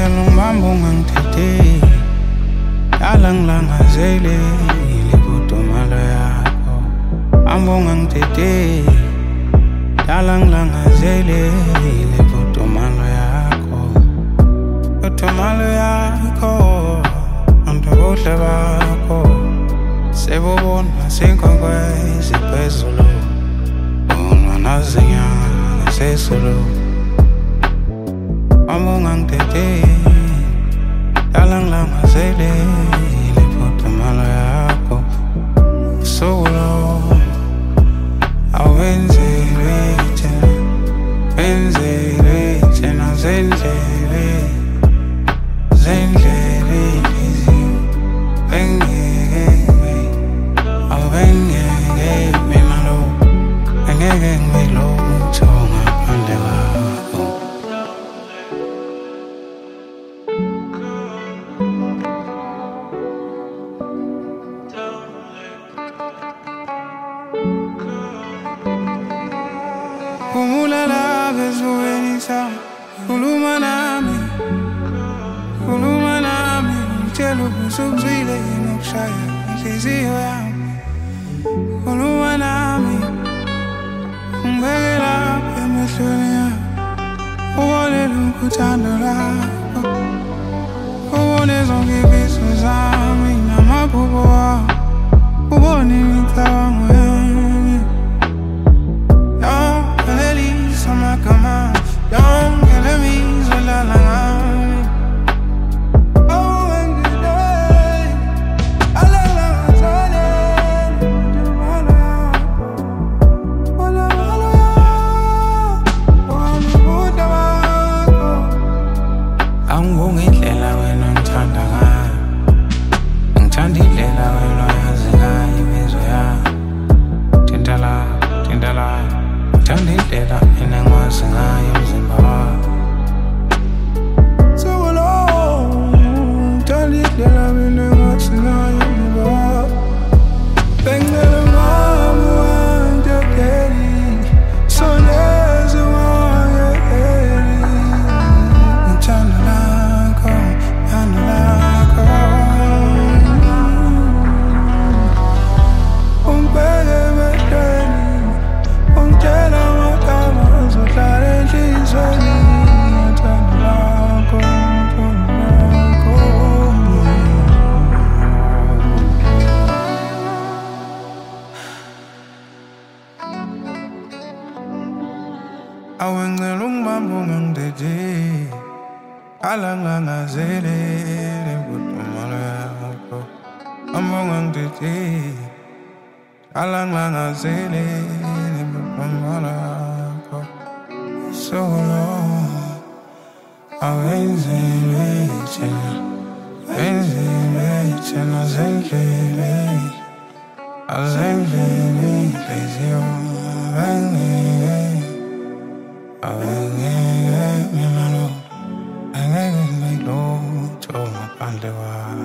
Ngelungibambunga ngithethe dala ngilangazele ilibudumalo yakho ambunga ngithethe dala ngilangazele ilibudumalo yakho budumalo yakho antobuhle bakho sebubona sinkonkwezi phezulu unwa nazinyanga sesulu ambunga ngithethe dala ngilangazele ilibudumalo yakho solo awenzele thina zendlele lezi bengeke awubengeke mina lo angeke ngibe lutho ngaphandle kwakho. Kumulala bezuwenisa khuluma nami ngitshela ubusuzwile nokushaya inhliziyo yami khuluma nami ngibeke lapha emehlweni yami ubone lukuthando lakho ubone zonke ifiso zami namaphupho wami ubone imicabango yami Sama don't let me zolala ngami oh and today alala zale wala buda wako angungindlela wena ngithanda ngayo ngithanda indlela wena yazi ngayo imizwa yakho tindala ngithanda indlela enengwazi ngayo umzimba wakho solo ngithanda indlela enengwazi ngayo umzimba wakho bengele mama wantekeli soneze wayeli ngithanda lakho ungibeke emehlweni ungitshela amagama azohlala enhliziyweni ngithanda lakho awengcela ungibambunga ngithethe dala ngilangazele ilibudumalo yakho ambunga ngithethe dala ngilangazele ilibudumalo yakho solo awenzele thina zendlele inhliziyo awengeke mina lo angeke ngibe lutho ngaphandle kwakho.